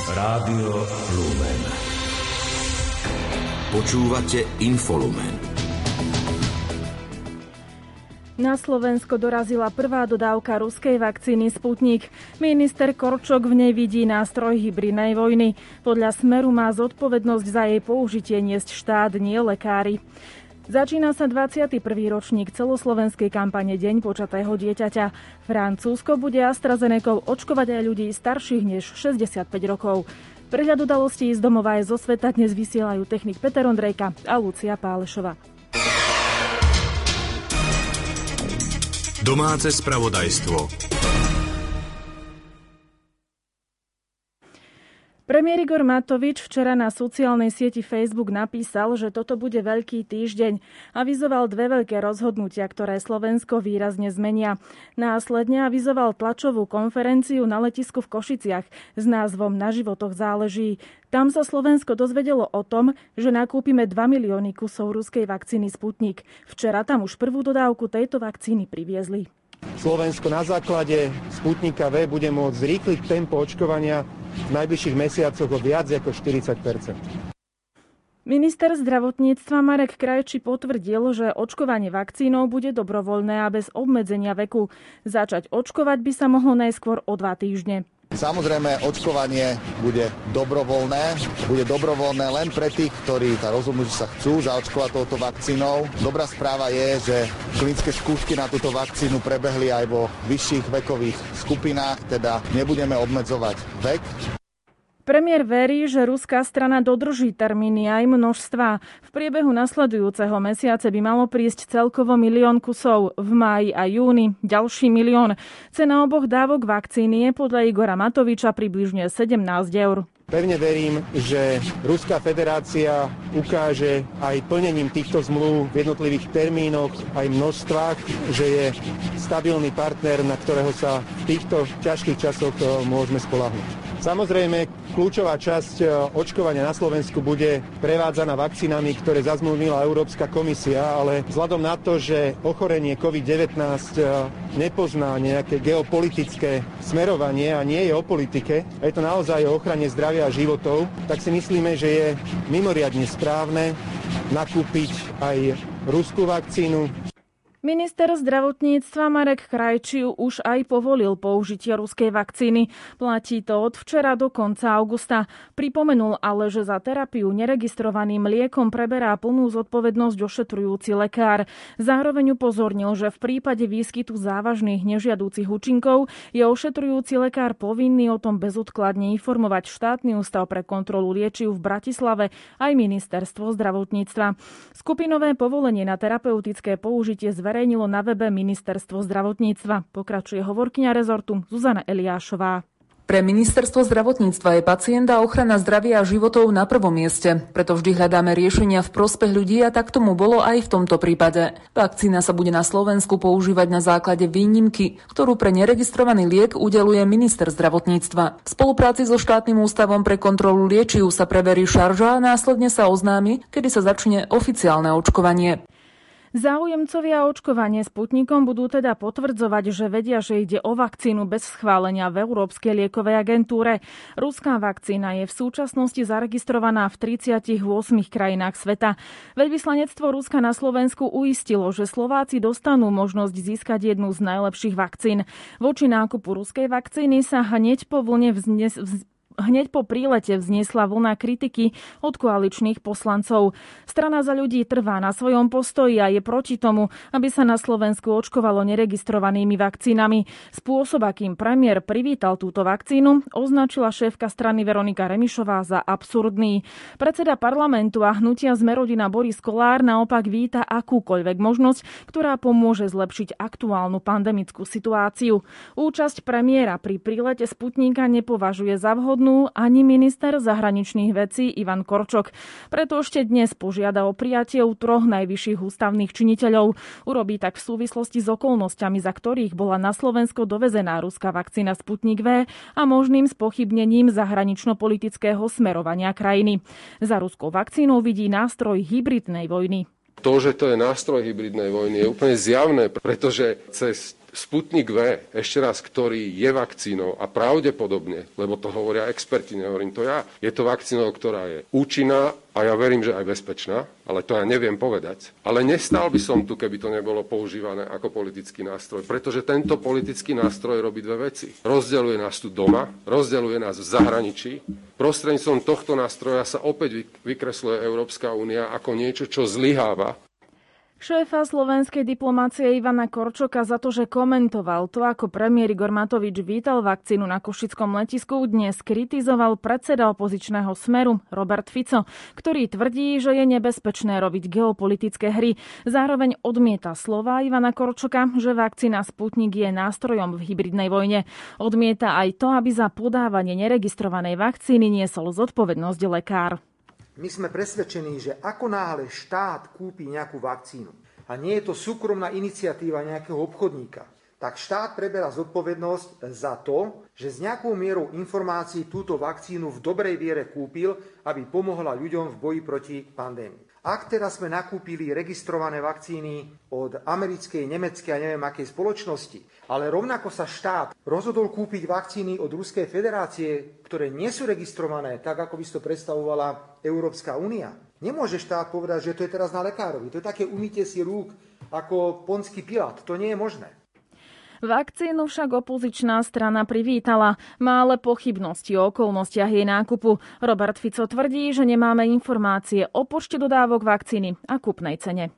Rádio Lumen. Počúvate Infolumen. Na Slovensko dorazila prvá dodávka ruskej vakcíny Sputnik. Minister Korčok v nej vidí nástroj hybridnej vojny. Podľa Smeru má zodpovednosť za jej použitie niesť štát, nie lekári. Začína sa 21. ročník celoslovenskej kampane Deň počatého dieťaťa. Francúzsko bude AstraZenecou očkovať aj ľudí starších než 65 rokov. Prehľad udalostí z domova aj zo sveta dnes vysielajú technik Peter Ondrejka a Lucia Pálešová. Domáce spravodajstvo. Premiér Igor Matovič včera na sociálnej sieti Facebook napísal, že toto bude veľký týždeň. Avizoval dve veľké rozhodnutia, ktoré Slovensko výrazne zmenia. Následne avizoval tlačovú konferenciu na letisku v Košiciach s názvom Na životoch záleží. Tam sa Slovensko dozvedelo o tom, že nakúpime 2 milióny kusov ruskej vakcíny Sputnik. Včera tam už prvú dodávku tejto vakcíny priviezli. Slovensko na základe Sputnika V bude môcť zrýchliť tempo očkovania v najbližších mesiacoch o viac ako 40%. Minister zdravotníctva Marek Krajčí potvrdil, že očkovanie vakcínou bude dobrovoľné a bez obmedzenia veku. Začať očkovať by sa mohlo najskôr o 2 týždne. Samozrejme, očkovanie bude dobrovoľné len pre tých, ktorí rozhodnú, že sa chcú zaočkovať touto vakcínou. Dobrá správa je, že klinické skúšky na túto vakcínu prebehli aj vo vyšších vekových skupinách, teda nebudeme obmedzovať vek. Premiér verí, že ruská strana dodrží termíny aj množstva. V priebehu nasledujúceho mesiace by malo prísť celkovo 1 milión kusov, v máji a júni ďalší 1 milión. Cena oboch dávok vakcíny je podľa Igora Matoviča približne 17 eur. Pevne verím, že Ruská federácia ukáže aj plnením týchto zmluv v jednotlivých termínoch aj množstvách, že je stabilný partner, na ktorého sa v týchto ťažkých časoch môžeme spoľahnúť. Samozrejme, kľúčová časť očkovania na Slovensku bude prevádzaná vakcínami, ktoré zazmluvnila Európska komisia, ale vzhľadom na to, že ochorenie COVID-19 nepozná nejaké geopolitické smerovanie a nie je o politike, a je to naozaj o ochrane zdravia a životov, tak si myslíme, že je mimoriadne správne nakúpiť aj ruskú vakcínu. Minister zdravotníctva Marek Krajčí už aj povolil použitie ruskej vakcíny. Platí to od včera do konca augusta. Pripomenul ale, že za terapiu neregistrovaným liekom preberá plnú zodpovednosť ošetrujúci lekár. Zároveň upozornil, že v prípade výskytu závažných nežiadúcich účinkov je ošetrujúci lekár povinný o tom bezodkladne informovať Štátny ústav pre kontrolu liečiv v Bratislave aj ministerstvo zdravotníctva. Skupinové povolenie na terapeutické použitie zverejnilo na webe ministerstvo zdravotníctva. Pokračuje hovorkyňa rezortu Zuzana Eliášová. Pre ministerstvo zdravotníctva je pacient a ochrana zdravia a životov na prvom mieste. Preto vždy hľadáme riešenia v prospech ľudí a tak tomu bolo aj v tomto prípade. Vakcína sa bude na Slovensku používať na základe výnimky, ktorú pre neregistrovaný liek udeľuje minister zdravotníctva. V spolupráci so Štátnym ústavom pre kontrolu liečiv sa preverí šarža a následne sa oznámi, kedy sa začne oficiálne očkovanie. Záujemcovia o očkovanie Sputnikom budú teda potvrdzovať, že vedia, že ide o vakcínu bez schválenia v Európskej liekovej agentúre. Ruská vakcína je v súčasnosti zaregistrovaná v 38 krajinách sveta. Veľvyslanectvo Ruska na Slovensku uistilo, že Slováci dostanú možnosť získať jednu z najlepších vakcín. Voči nákupu ruskej vakcíny sa hneď po prílete vzniesla vlna kritiky od koaličných poslancov. Strana Za ľudí trvá na svojom postoji a je proti tomu, aby sa na Slovensku očkovalo neregistrovanými vakcínami. Spôsob, akým premiér privítal túto vakcínu, označila šéfka strany Veronika Remišová za absurdný. Predseda parlamentu a hnutia Smer-rodina Boris Kollár naopak víta akúkoľvek možnosť, ktorá pomôže zlepšiť aktuálnu pandemickú situáciu. Účasť premiéra pri prílete Sputnika nepovažuje za vhodnú ani minister zahraničných vecí Ivan Korčok. Preto ešte dnes požiada o prijatie u 3 najvyšších ústavných činiteľov. Urobí tak v súvislosti s okolnostiami, za ktorých bola na Slovensko dovezená ruská vakcína Sputnik V a možným spochybnením zahranično-politického smerovania krajiny. Za ruskou vakcínou vidí nástroj hybridnej vojny. To, že to je nástroj hybridnej vojny, je úplne zjavné, pretože cez Sputnik V, ešte raz, ktorý je vakcínou a pravdepodobne, lebo to hovoria experti, nehovorím to ja, je to vakcínou, ktorá je účinná a ja verím, že aj bezpečná, ale to ja neviem povedať. Ale nestal by som tu, keby to nebolo používané ako politický nástroj, pretože tento politický nástroj robí dve veci. Rozdeľuje nás tu doma, rozdeľuje nás v zahraničí. Prostredníctvom tohto nástroja sa opäť vykresluje Európska únia ako niečo, čo zlyháva. Šéfa slovenskej diplomácie Ivana Korčoka za to, že komentoval to, ako premiér Igor Matovič vítal vakcínu na košickom letisku, dnes kritizoval predseda opozičného Smeru Robert Fico, ktorý tvrdí, že je nebezpečné robiť geopolitické hry. Zároveň odmieta slová Ivana Korčoka, že vakcína Sputnik je nástrojom v hybridnej vojne. Odmieta aj to, aby za podávanie neregistrovanej vakcíny niesol zodpovednosť lekár. My sme presvedčení, že ako náhle štát kúpi nejakú vakcínu a nie je to súkromná iniciatíva nejakého obchodníka, tak štát preberá zodpovednosť za to, že s nejakou mierou informácií túto vakcínu v dobrej viere kúpil, aby pomohla ľuďom v boji proti pandémii. Ak teraz sme nakúpili registrované vakcíny od americkej, nemeckej a neviem akej spoločnosti, ale rovnako sa štát rozhodol kúpiť vakcíny od Ruskej federácie, ktoré nie sú registrované, tak ako by si to predstavovala Európska únia, nemôže štát povedať, že to je teraz na lekárovi. To je také umytie si rúk ako Ponský Pilát. To nie je možné. Vakcínu však opozičná strana privítala. Má ale pochybnosti o okolnostiach jej nákupu. Robert Fico tvrdí, že nemáme informácie o počte dodávok vakcíny a kúpnej cene.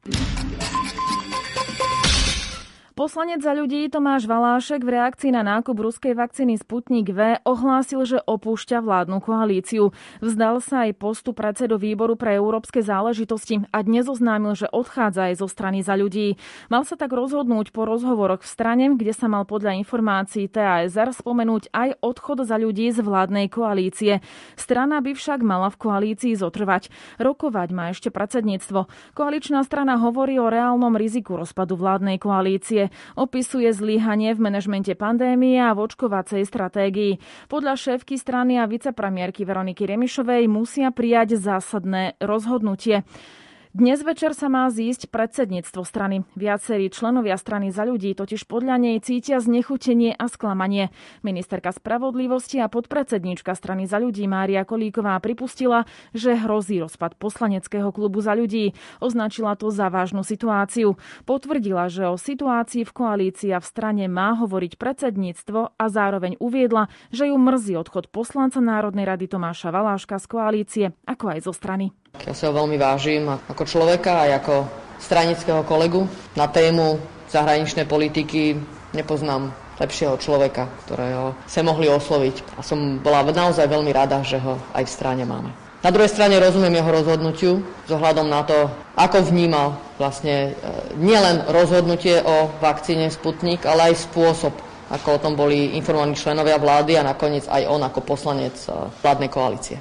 Poslanec Za ľudí Tomáš Valášek v reakcii na nákup ruskej vakcíny Sputnik V ohlásil, že opúšťa vládnu koalíciu. Vzdal sa aj postu predsedu výboru pre európske záležitosti a dnes oznámil, že odchádza aj zo strany Za ľudí. Mal sa tak rozhodnúť po rozhovoroch v strane, kde sa mal podľa informácií TASR spomenúť aj odchod Za ľudí z vládnej koalície. Strana by však mala v koalícii zotrvať. Rokovať má ešte predsedníctvo. Koaličná strana hovorí o reálnom riziku rozpadu vládnej koalície. Opisuje zlyhanie v manažmente pandémie a v očkovacej stratégii. Podľa šéfky strany a vicepremiérky Veroniky Remišovej musia prijať zásadné rozhodnutie. Dnes večer sa má zísť predsedníctvo strany. Viacerí členovia strany Za ľudí totiž podľa nej cítia znechutenie a sklamanie. Ministerka spravodlivosti a podpredsedníčka strany Za ľudí Mária Kolíková pripustila, že hrozí rozpad poslaneckého klubu Za ľudí. Označila to za vážnu situáciu. Potvrdila, že o situácii v koalícii a v strane má hovoriť predsedníctvo a zároveň uviedla, že ju mrzí odchod poslanca Národnej rady Tomáša Valáška z koalície, ako aj zo strany. Ja sa ho veľmi vážim ako človeka aj ako stranického kolegu. Na tému zahraničnej politiky nepoznám lepšieho človeka, ktorého sa mohli osloviť. A som bola naozaj veľmi rada, že ho aj v strane máme. Na druhej strane rozumiem jeho rozhodnutiu s ohľadom na to, ako vnímal vlastne nielen rozhodnutie o vakcíne Sputnik, ale aj spôsob, ako o tom boli informovaní členovia vlády a nakoniec aj on ako poslanec vládnej koalície.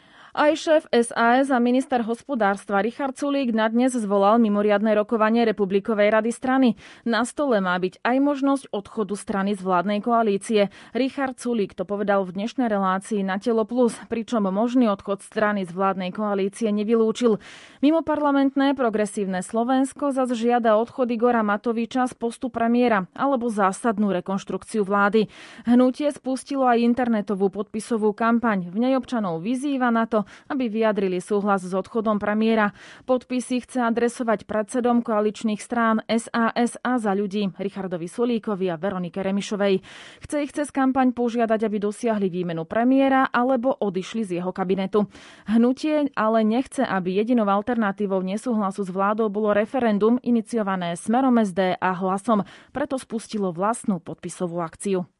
Aj šéf SAS a minister hospodárstva Richard Sulík na dnes zvolal mimoriadne rokovanie Republikovej rady strany. Na stole má byť aj možnosť odchodu strany z vládnej koalície. Richard Sulík to povedal v dnešnej relácii na Telo Plus, pričom možný odchod strany z vládnej koalície nevylúčil. Mimoparlamentné progresívne Slovensko zas žiada odchod Igora Matoviča z postu premiéra alebo zásadnú rekonštrukciu vlády. Hnutie spustilo aj internetovú podpisovú kampaň. V nej občanov vyzýva na to, aby vyjadrili súhlas s odchodom premiéra. Podpisy chce adresovať predsedom koaličných strán SAS a Za ľudí Richardovi Sulíkovi a Veronike Remišovej. Chce ich cez kampaň požiadať, aby dosiahli výmenu premiéra alebo odišli z jeho kabinetu. Hnutie ale nechce, aby jedinou alternatívou nesúhlasu s vládou bolo referendum iniciované Smerom SD a Hlasom. Preto spustilo vlastnú podpisovú akciu.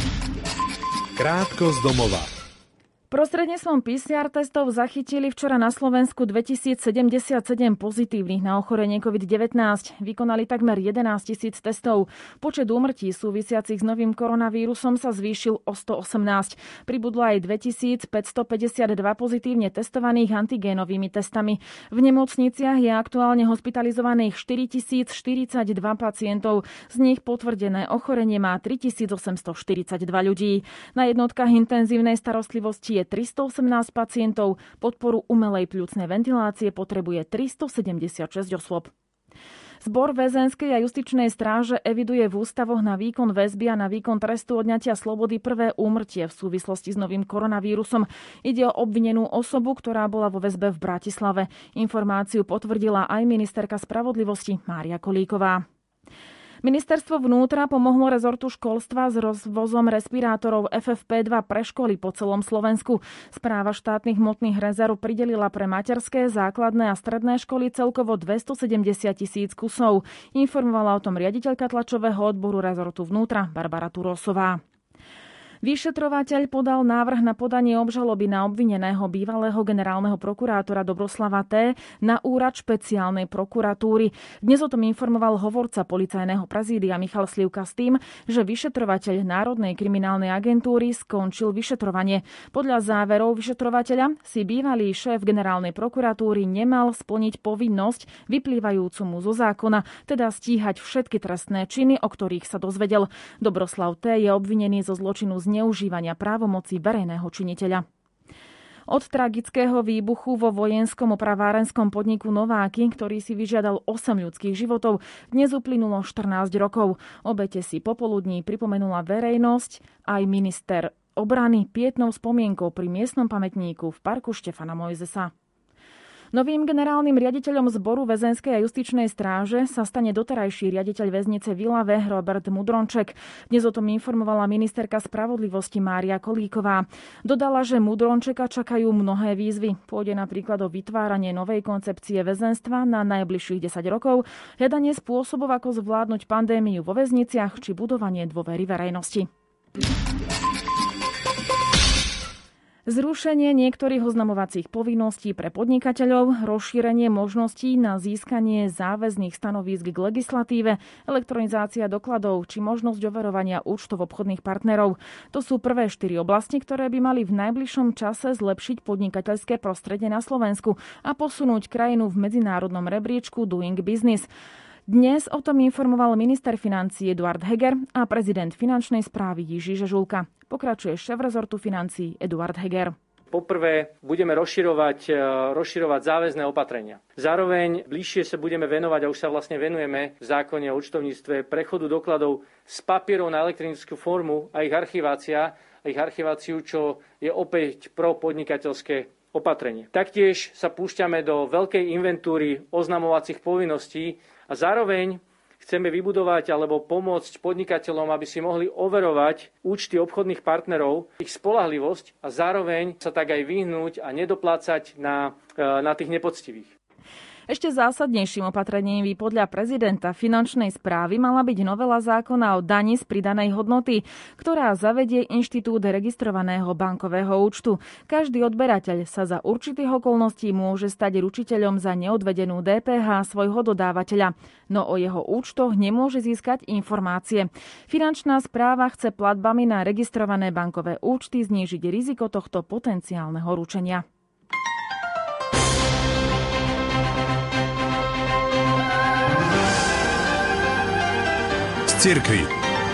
Krátko z domova. Prostredníctvom PCR testov zachytili včera na Slovensku 2077 pozitívnych na ochorenie COVID-19. Vykonali takmer 11 000 testov. Počet úmrtí súvisiacich s novým koronavírusom sa zvýšil o 118. Pribudlo aj 2552 pozitívne testovaných antigénovými testami. V nemocniciach je aktuálne hospitalizovaných 4042 pacientov. Z nich potvrdené ochorenie má 3842 ľudí. Na jednotkách intenzívnej starostlivosti je 318 pacientov, podporu umelej pľucnej ventilácie potrebuje 376 osôb. Zbor väzenskej a justičnej stráže eviduje v ústavoch na výkon väzby a na výkon trestu odňatia slobody prvé úmrtie v súvislosti s novým koronavírusom. Ide o obvinenú osobu, ktorá bola vo väzbe v Bratislave. Informáciu potvrdila aj ministerka spravodlivosti Mária Kolíková. Ministerstvo vnútra pomohlo rezortu školstva s rozvozom respirátorov FFP2 pre školy po celom Slovensku. Správa štátnych hmotných rezerv pridelila pre materské, základné a stredné školy celkovo 270 000 kusov. Informovala o tom riaditeľka tlačového odboru rezortu vnútra Barbara Turosová. Vyšetrovateľ podal návrh na podanie obžaloby na obvineného bývalého generálneho prokurátora Dobroslava T. na úrad špeciálnej prokuratúry. Dnes o tom informoval hovorca policajného prezídia Michal Slivka s tým, že vyšetrovateľ Národnej kriminálnej agentúry skončil vyšetrovanie. Podľa záverov vyšetrovateľa si bývalý šéf generálnej prokuratúry nemal splniť povinnosť vyplývajúcu mu zo zákona, teda stíhať všetky trestné činy, o ktorých sa dozvedel. Dobroslav T. je obvinený zo zločinu zneužívania právomoci verejného činiteľa. Od tragického výbuchu vo vojenskom opravárenskom podniku Nováky, ktorý si vyžiadal 8 ľudských životov, dnes uplynulo 14 rokov. Obete si popoludní pripomenula verejnosť aj minister obrany pietnou spomienkou pri miestnom pamätníku v parku Štefana Mojzesa. Novým generálnym riaditeľom zboru väzenskej a justičnej stráže sa stane doterajší riaditeľ väznice v Ilave Robert Mudronček. Dnes o tom informovala ministerka spravodlivosti Mária Kolíková. Dodala, že Mudrončeka čakajú mnohé výzvy. Pôjde napríklad o vytváranie novej koncepcie väzenstva na najbližších 10 rokov, hľadanie spôsobov, ako zvládnuť pandémiu vo väzniciach či budovanie dôvery verejnosti. Zrušenie niektorých oznamovacích povinností pre podnikateľov, rozšírenie možností na získanie záväzných stanovísk k legislatíve, elektronizácia dokladov či možnosť overovania účtov obchodných partnerov. To sú prvé 4 oblasti, ktoré by mali v najbližšom čase zlepšiť podnikateľské prostredie na Slovensku a posunúť krajinu v medzinárodnom rebríčku Doing Business. Dnes o tom informoval minister financií Eduard Heger a prezident finančnej správy Jiří Žežulka. Pokračuje šéf rezortu financií Eduard Heger. Poprvé budeme rozširovať záväzné opatrenia. Zároveň bližšie sa budeme venovať, a už sa vlastne venujeme v zákone o účtovníctve, prechodu dokladov z papierov na elektronickú formu a ich archiváciu, čo je opäť pro podnikateľské opatrenie. Taktiež sa púšťame do veľkej inventúry oznamovacích povinností a zároveň chceme vybudovať alebo pomôcť podnikateľom, aby si mohli overovať účty obchodných partnerov, ich spoľahlivosť a zároveň sa tak aj vyhnúť a nedoplácať na tých nepoctivých. Ešte zásadnejším opatrením by podľa prezidenta finančnej správy mala byť novela zákona o dani z pridanej hodnoty, ktorá zavedie inštitút registrovaného bankového účtu. Každý odberateľ sa za určitých okolností môže stať ručiteľom za neodvedenú DPH svojho dodávateľa, no o jeho účtoch nemôže získať informácie. Finančná správa chce platbami na registrované bankové účty znížiť riziko tohto potenciálneho ručenia. Cirkvi.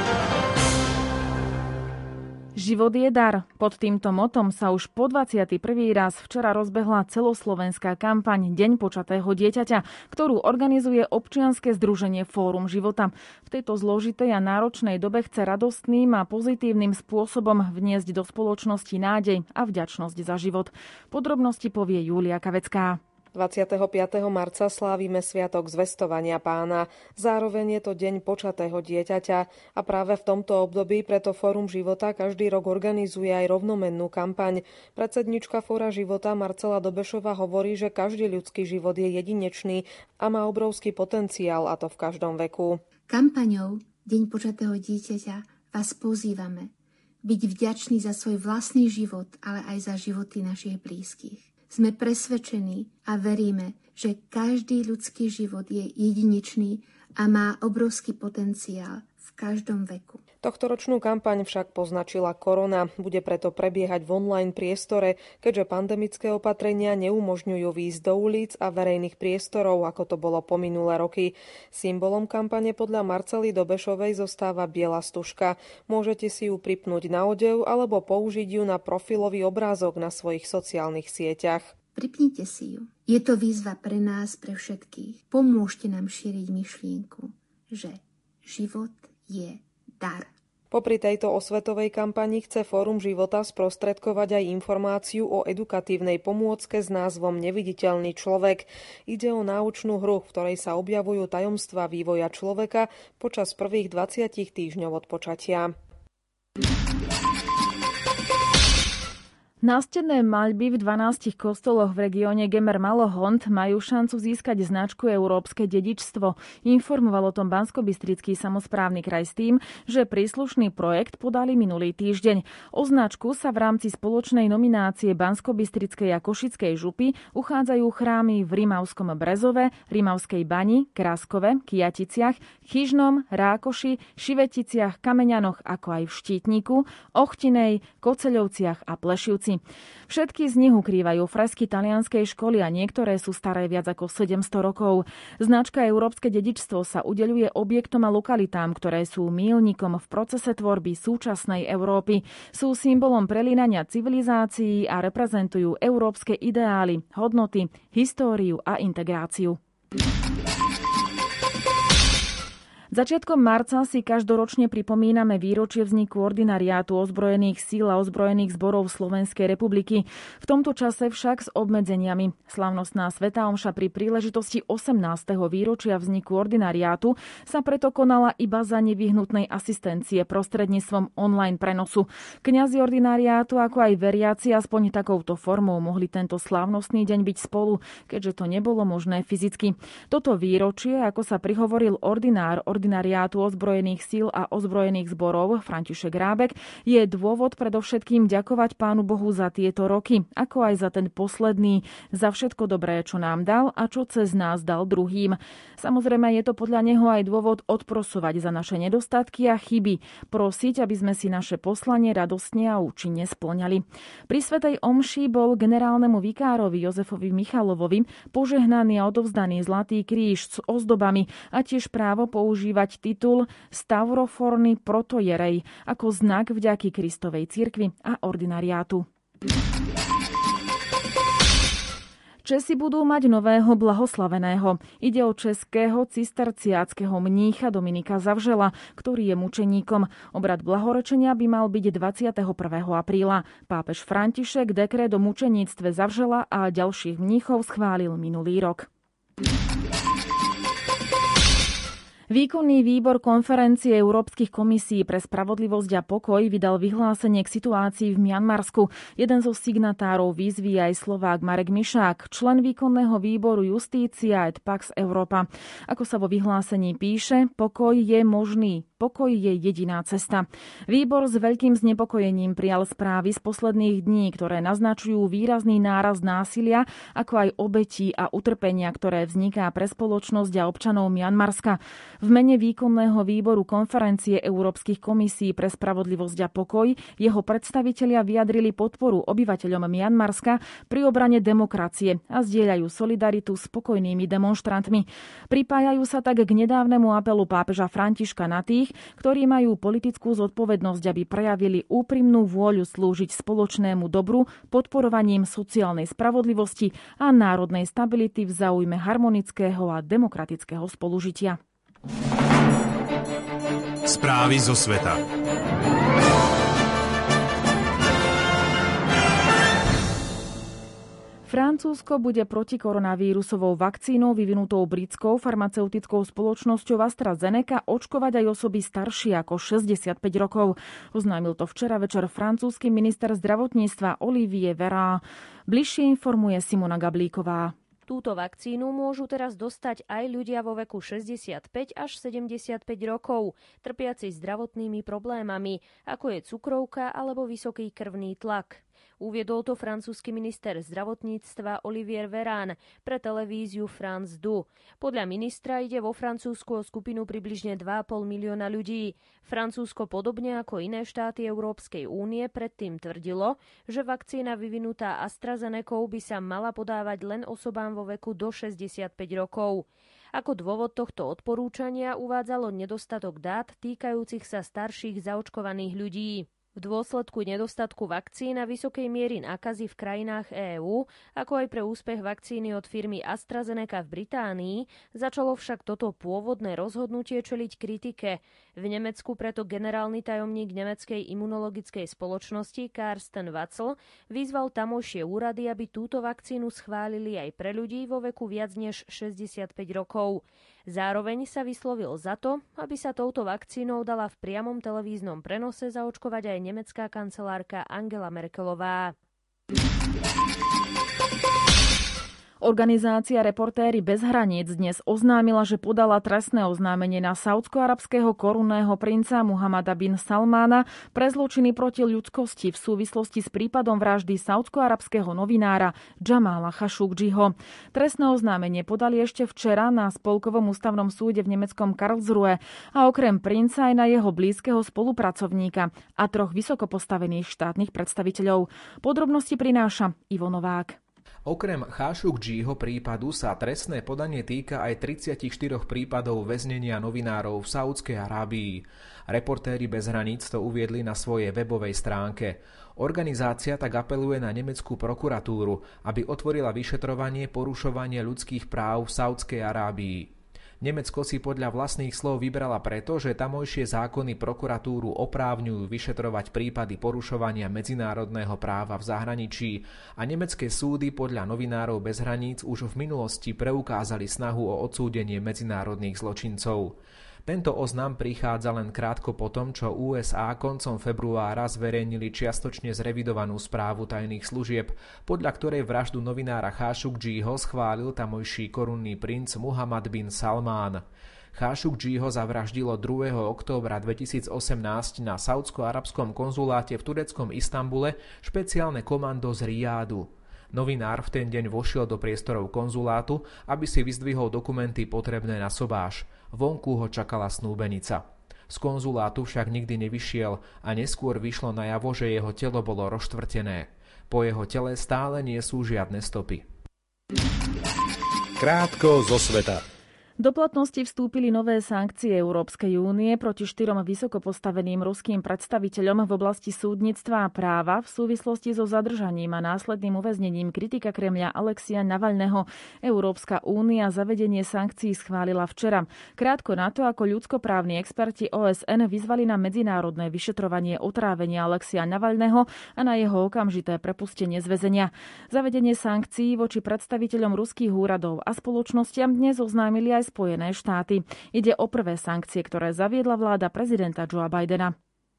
Život je dar. Pod týmto motom sa už po 21. raz včera rozbehla celoslovenská kampaň Deň počatého dieťaťa, ktorú organizuje občianske združenie Fórum života. V tejto zložitej a náročnej dobe chce radostným a pozitívnym spôsobom vniesť do spoločnosti nádej a vďačnosť za život. Podrobnosti povie Júlia Kavecká. 25. marca slávime Sviatok Zvestovania Pána. Zároveň je to Deň počatého dieťaťa a práve v tomto období preto Fórum života každý rok organizuje aj rovnomennú kampaň. Predsednička Fóra života Marcela Dobešová hovorí, že každý ľudský život je jedinečný a má obrovský potenciál, a to v každom veku. Kampaňou Deň počatého dieťaťa vás pozývame byť vďační za svoj vlastný život, ale aj za životy našich blízkych. Sme presvedčení a veríme, že každý ľudský život je jedinečný a má obrovský potenciál v každom veku. Tohtoročnú kampaň však poznačila korona. Bude preto prebiehať v online priestore, keďže pandemické opatrenia neumožňujú výjsť do ulic a verejných priestorov, ako to bolo po minulé roky. Symbolom kampane podľa Marcely Dobešovej zostáva biela stužka. Môžete si ju pripnúť na odev alebo použiť ju na profilový obrázok na svojich sociálnych sieťach. Pripnite si ju. Je to výzva pre nás, pre všetkých. Pomôžte nám šíriť myšlienku, že život je dar. Popri tejto osvetovej kampani chce Fórum života sprostredkovať aj informáciu o edukatívnej pomôcke s názvom Neviditeľný človek. Ide o náučnú hru, v ktorej sa objavujú tajomstvá vývoja človeka počas prvých 20 týždňov od počatia. Nástenné maľby v 12 kostoloch v regióne Gemer-Malohont majú šancu získať značku Európske dedičstvo. Informoval o tom Banskobystrický samosprávny kraj s tým, že príslušný projekt podali minulý týždeň. O značku sa v rámci spoločnej nominácie Banskobystrickej a Košickej župy uchádzajú chrámy v Rimavskom Brezove, Rimavskej Bani, Kraskove, Kijaticiach, Chyžnom, Rákoši, Šiveticiach, Kameňanoch, ako aj v Štítniku, Ochtinej, Koceľovciach a Plešivci. Všetky z nich ukrývajú fresky talianskej školy a niektoré sú staré viac ako 700 rokov. Značka Európske dedičstvo sa udeľuje objektom a lokalitám, ktoré sú míľnikom v procese tvorby súčasnej Európy. Sú symbolom prelínania civilizácií a reprezentujú európske ideály, hodnoty, históriu a integráciu. Začiatkom marca si každoročne pripomíname výročie vzniku ordinariátu ozbrojených síl a ozbrojených zborov Slovenskej republiky. V tomto čase však s obmedzeniami. Slávnostná svätá omša pri príležitosti 18. výročia vzniku ordinariátu sa preto konala iba za nevyhnutnej asistencie prostredníctvom online prenosu. Kňazi ordinariátu ako aj veriaci aspoň takouto formou mohli tento slávnostný deň byť spolu, keďže to nebolo možné fyzicky. Toto výročie, ako sa prihovoril ordinariátu ozbrojených síl a ozbrojených zborov František Rábek, je dôvod predovšetkým ďakovať Pánu Bohu za tieto roky, ako aj za ten posledný, za všetko dobré, čo nám dal a čo cez nás dal druhým. Samozrejme je to podľa neho aj dôvod odprosovať za naše nedostatky a chyby, prosiť, aby sme si naše poslanie radostne a účinne spĺňali. Pri svätej omši bol generálnemu vikárovi Jozefovi Michalovovi požehnaný a odovzdaný zlatý kríž s ozdobami a tiež právo používať titul Stavroforný protojerej ako znak vďaky Kristovej cirkvi a ordinariátu. Česi budú mať nového blahoslaveného. Ide o českého cisterciáckeho mnícha Dominika Zavžela, ktorý je mučeníkom. Obrad blahorečenia by mal byť 21. apríla. Pápež František dekret o mučeníctve Zavžela a ďalších mníchov schválil minulý rok. Výkonný výbor konferencie Európskych komisí pre spravodlivosť a pokoj vydal vyhlásenie k situácii v Mianmarsku. Jeden zo signatárov výzvy aj Slovák Marek Mišák, člen výkonného výboru Justícia et Pax Europa. Ako sa vo vyhlásení píše, pokoj je možný. Pokoj je jediná cesta. Výbor s veľkým znepokojením prijal správy z posledných dní, ktoré naznačujú výrazný nárast násilia, ako aj obetí a utrpenia, ktoré vzniká pre spoločnosť a občanov Mianmarska. V mene výkonného výboru konferencie Európskych komisí pre spravodlivosť a pokoj jeho predstavitelia vyjadrili podporu obyvateľom Mianmarska pri obrane demokracie a zdieľajú solidaritu s spokojnými demonštrantmi. Pripájajú sa tak k nedávnemu apelu pápeža Františka na tých, ktorí majú politickú zodpovednosť, aby prejavili úprimnú vôľu slúžiť spoločnému dobru podporovaním sociálnej spravodlivosti a národnej stability v záujme harmonického a demokratického spolužitia. Správy zo sveta. Francúzsko bude protikoronavírusovou vakcínou vyvinutou britskou farmaceutickou spoločnosťou AstraZeneca očkovať aj osoby staršie ako 65 rokov. Oznámil to včera večer francúzsky minister zdravotníctva Olivier Véran. Bližšie informuje Simona Gablíková. Túto vakcínu môžu teraz dostať aj ľudia vo veku 65 až 75 rokov, trpiaci zdravotnými problémami, ako je cukrovka alebo vysoký krvný tlak. Uviedol to francúzsky minister zdravotníctva Olivier Véran pre televíziu France 2. Podľa ministra ide vo Francúzsku o skupinu približne 2,5 milióna ľudí. Francúzsko podobne ako iné štáty Európskej únie predtým tvrdilo, že vakcína vyvinutá AstraZenecou by sa mala podávať len osobám vo veku do 65 rokov. Ako dôvod tohto odporúčania uvádzalo nedostatok dát týkajúcich sa starších zaočkovaných ľudí. V dôsledku nedostatku vakcín a vysokej miery nákazy v krajinách EÚ, ako aj pre úspech vakcíny od firmy AstraZeneca v Británii, začalo však toto pôvodné rozhodnutie čeliť kritike. V Nemecku preto generálny tajomník nemeckej imunologickej spoločnosti Carsten Watzl vyzval tamojšie úrady, aby túto vakcínu schválili aj pre ľudí vo veku viac než 65 rokov. Zároveň sa vyslovil za to, aby sa touto vakcínou dala v priamom televíznom prenose zaočkovať aj nemecká kancelárka Angela Merkelová. Organizácia Reportéri bez hraníc dnes oznámila, že podala trestné oznámenie na saúdsko-arabského korunného princa Muhammada bin Salmána pre zločiny proti ľudskosti v súvislosti s prípadom vraždy saúdsko-arabského novinára Jamala Chašukdžiho. Trestné oznámenie podali ešte včera na Spolkovom ústavnom súde v nemeckom Karlsruhe a okrem princa aj na jeho blízkeho spolupracovníka a 3 vysoko postavených štátnych predstaviteľov. Podrobnosti prináša Ivo Novák. Okrem Chašukdžiho prípadu sa trestné podanie týka aj 34 prípadov väznenia novinárov v Saúdskej Arábii. Reportéri bez hraníc to uviedli na svojej webovej stránke. Organizácia tak apeluje na nemeckú prokuratúru, aby otvorila vyšetrovanie porušovania ľudských práv v Saúdskej Arábii. Nemecko si podľa vlastných slov vybrala preto, že tamojšie zákony prokuratúru oprávňujú vyšetrovať prípady porušovania medzinárodného práva v zahraničí a nemecké súdy podľa novinárov bez hraníc už v minulosti preukázali snahu o odsúdenie medzinárodných zločincov. Tento oznam prichádza len krátko po tom, čo USA koncom februára zverejnili čiastočne zrevidovanú správu tajných služieb, podľa ktorej vraždu novinára Chašukdžiho schválil tamojší korunný princ Muhammad bin Salmán. Chašukdžiho zavraždilo 2. októbra 2018 na saúdsko-arabskom konzuláte v tureckom Istanbule špeciálne komando z Rijádu. Novinár v ten deň vošiel do priestorov konzulátu, aby si vyzdvihol dokumenty potrebné na sobáš. Vonku ho čakala snúbenica. Z konzulátu však nikdy nevyšiel a neskôr vyšlo najavo, že jeho telo bolo rozštvrtené. Po jeho tele stále nie sú žiadne stopy. Krátko zo sveta. Do platnosti vstúpili nové sankcie Európskej únie proti 4 vysoko postaveným ruským predstaviteľom v oblasti súdnictva a práva v súvislosti so zadržaním a následným uväznením kritika Kremľa Alexia Navalného. Európska únia zavedenie sankcií schválila včera. Krátko na to, ako ľudskoprávni experti OSN vyzvali na medzinárodné vyšetrovanie otrávenia Alexia Navalného a na jeho okamžité prepustenie z väzenia. Zavedenie sankcií voči predstaviteľom ruských úradov a spoločnostiam dnes oznámili aj Spojené štáty. Ide o prvé sankcie, ktoré zaviedla vláda prezidenta Joea Bidena.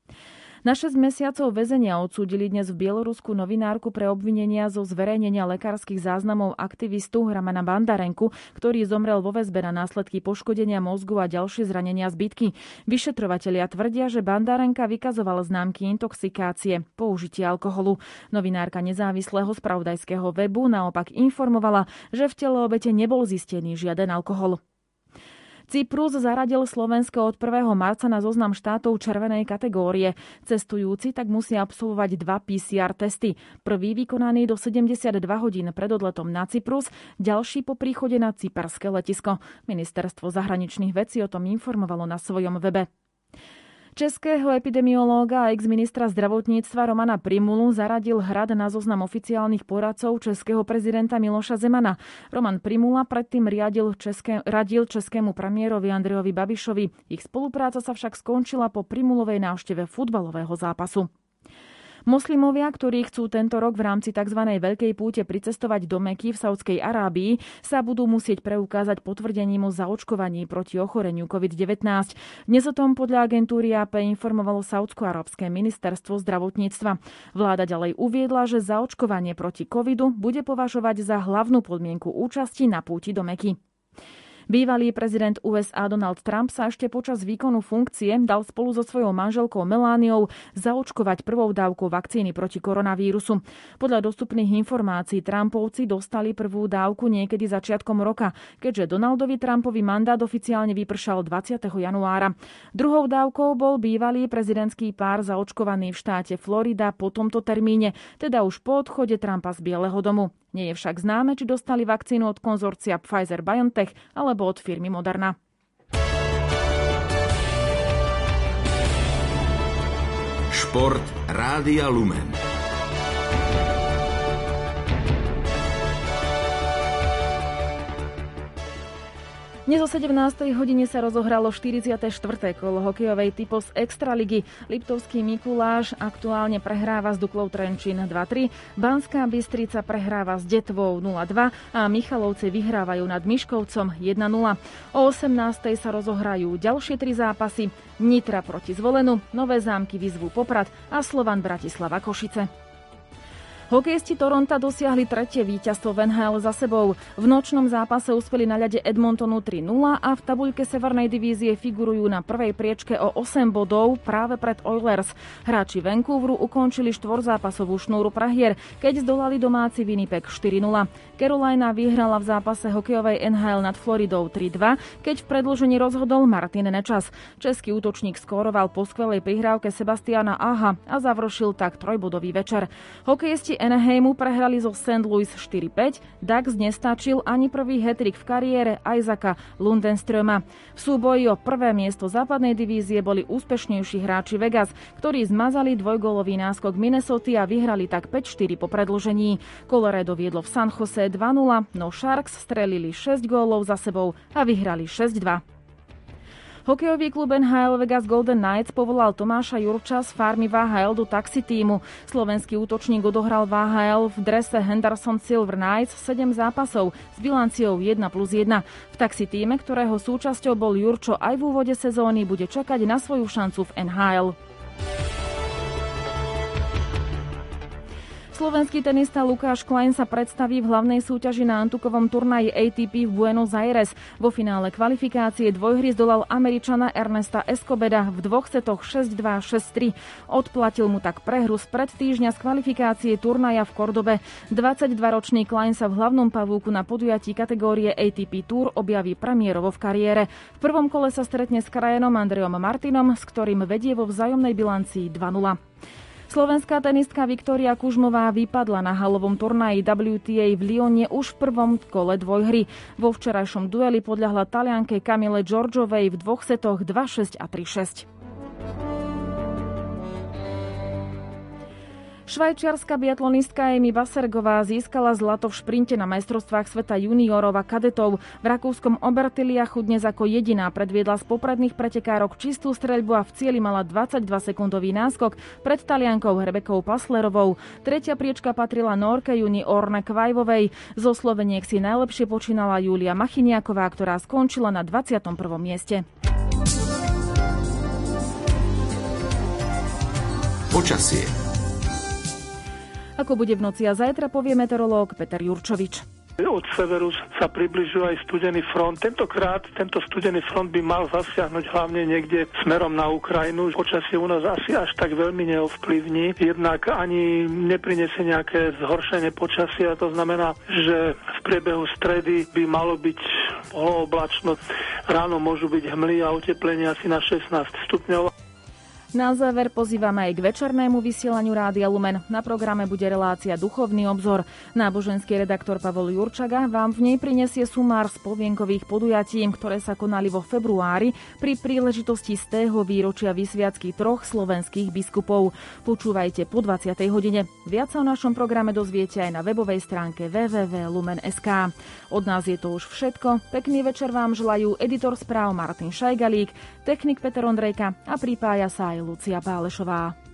Na 6 mesiacov väzenia odsúdili dnes v Bielorusku novinárku pre obvinenia zo zverejnenia lekárskych záznamov aktivistu Ramana Bandarenku, ktorý zomrel vo väzbe na následky poškodenia mozgu a ďalšie zranenia zbytky. Vyšetrovatelia tvrdia, že Bandarenka vykazoval známky intoxikácie, použitie alkoholu. Novinárka nezávislého spravodajského webu naopak informovala, že v tele obete nebol zistený žiaden alkohol. Cyprus zaradil Slovensko od 1. marca na zoznam štátov červenej kategórie. Cestujúci tak musia absolvovať 2 PCR testy. Prvý vykonaný do 72 hodín pred odletom na Cyprus, ďalší po príchode na cyperské letisko. Ministerstvo zahraničných vecí o tom informovalo na svojom webe. Českého epidemiológa a ex-ministra zdravotníctva Romana Primulu zaradil Hrad na zoznam oficiálnych poradcov českého prezidenta Miloša Zemana. Roman Primula predtým radil českému premiérovi Andrejovi Babišovi. Ich spolupráca sa však skončila po Primulovej návšteve futbalového zápasu. Moslimovia, ktorí chcú tento rok v rámci tzv. Veľkej púte pricestovať do Meky v Saúdskej Arábii, sa budú musieť preukázať potvrdením o zaočkovaní proti ochoreniu COVID-19. Dnes o tom podľa agentúry AP informovalo saúdsko-arabské ministerstvo zdravotníctva. Vláda ďalej uviedla, že zaočkovanie proti covidu bude považovať za hlavnú podmienku účasti na púti do Meky. Bývalý prezident USA Donald Trump sa ešte počas výkonu funkcie dal spolu so svojou manželkou Melaniou zaočkovať prvou dávkou vakcíny proti koronavírusu. Podľa dostupných informácií Trumpovci dostali prvú dávku niekedy začiatkom roka, keďže Donaldovi Trumpovi mandát oficiálne vypršal 20. januára. Druhou dávkou bol bývalý prezidentský pár zaočkovaný v štáte Florida po tomto termíne, teda už po odchode Trumpa z Bieleho domu. Nie je však známe, či dostali vakcínu od konzorcia Pfizer-BioNTech alebo od firmy Moderna. Šport Rádia Lumen. Dnes o 17. hodine sa rozohralo 44. kolo hokejovej Typos Extraligy. Liptovský Mikuláš aktuálne prehráva s Duklou Trenčín 2-3, Banská Bystrica prehráva s Detvou 0-2 a Michalovce vyhrávajú nad Miškovcom 1-0. O 18. sa rozohrajú ďalšie 3 zápasy. Nitra proti Zvolenu, Nové Zámky vyzvú Poprad a Slovan Bratislava Košice. Hokejisti Toronta dosiahli 3. víťazstvo v NHL za sebou. V nočnom zápase uspeli na ľade Edmontonu 3-0 a v tabuľke Severnej divízie figurujú na prvej priečke o 8 bodov práve pred Oilers. Hráči Vancouveru ukončili štvorzápasovú šnúru prahier, keď zdolali domáci Winnipeg 4-0. Carolina vyhrala v zápase hokejovej NHL nad Floridou 3-2, keď v predĺžení rozhodol Martin Nečas. Český útočník skóroval po skvelej prihrávke Sebastiana Aha a završil tak trojbodový večer. Hokejisti Anaheimu prehrali zo St. Louis 4-5, Dax nestačil ani prvý hat-trick v kariére Isaaca Lundenströma. V súboji o prvé miesto západnej divízie boli úspešnejší hráči Vegas, ktorí zmazali dvojgólový náskok Minnesota a vyhrali tak 5-4 po predĺžení. Colorado viedlo v San Jose 2-0, no Sharks strelili 6 gólov za sebou a vyhrali 6-2. Hokejový klub NHL Vegas Golden Knights povolal Tomáša Jurča z farmy VHL do taxi tímu. Slovenský útočník odohral VHL v drese Henderson Silver Knights 7 zápasov s bilanciou 1+1. V taxi tíme, ktorého súčasťou bol Jurčo aj v úvode sezóny, bude čakať na svoju šancu v NHL. Slovenský tenista Lukáš Klein sa predstaví v hlavnej súťaži na antukovom turnaji ATP v Buenos Aires. Vo finále kvalifikácie dvojhry zdolal Američana Ernesta Escobeda v 2 setoch 6-2, 6-3. Odplatil mu tak prehru spred týždňa z kvalifikácie turnaja v Kordobe. 22-ročný Klein sa v hlavnom pavúku na podujatí kategórie ATP Tour objaví premiérovo v kariére. V prvom kole sa stretne s krajanom Andreom Martinom, s ktorým vedie vo vzájomnej bilancii 2-0. Slovenská tenistka Viktória Kužmová vypadla na halovom turnaji WTA v Lyone už v prvom kole dvojhry. Vo včerajšom dueli podľahla Talianke Camille Giorgiovej v 2 setoch 2-6 a 3-6. Švajčiarska biatlonistka Amy Vasergová získala zlato v šprinte na majstrovstvách sveta juniorov a kadetov. V rakúskom Obertiliachu dnes ako jediná predviedla z popredných pretekárok čistú streľbu a v cieli mala 22-sekundový náskok pred Taliankou Rebekou Passlerovou. Tretia priečka patrila Norke juni Orne Kvajvovej. Zo Sloveniek si najlepšie počínala Julia Machiniaková, ktorá skončila na 21. mieste. Počasie. Ako bude v noci a zajtra, povie meteorológ Peter Jurčovič. Od severu sa približuje aj studený front. Tentokrát tento studený front by mal zasiahnuť hlavne niekde smerom na Ukrajinu. Počasie u nás asi až tak veľmi neovplyvní. Jednak ani neprinesie nejaké zhoršenie počasia. To znamená, že v priebehu stredy by malo byť polooblačno. Ráno môžu byť hmly a oteplenie asi na 16 stupňov. Na záver pozývame aj k večernému vysielaniu Rádia Lumen. Na programe bude relácia Duchovný obzor. Náboženský redaktor Pavol Jurčaga vám v nej prinesie sumár spomienkových podujatí, ktoré sa konali vo februári pri príležitosti z tého výročia vysviacky 3 slovenských biskupov. Počúvajte po 20. hodine. Viac sa o našom programe dozviete aj na webovej stránke www.lumen.sk. Od nás je to už všetko. Pekný večer vám želajú editor správ Martin Šajgalík, technik Peter Ondrejka a pripája sa aj Lucia Pálešová.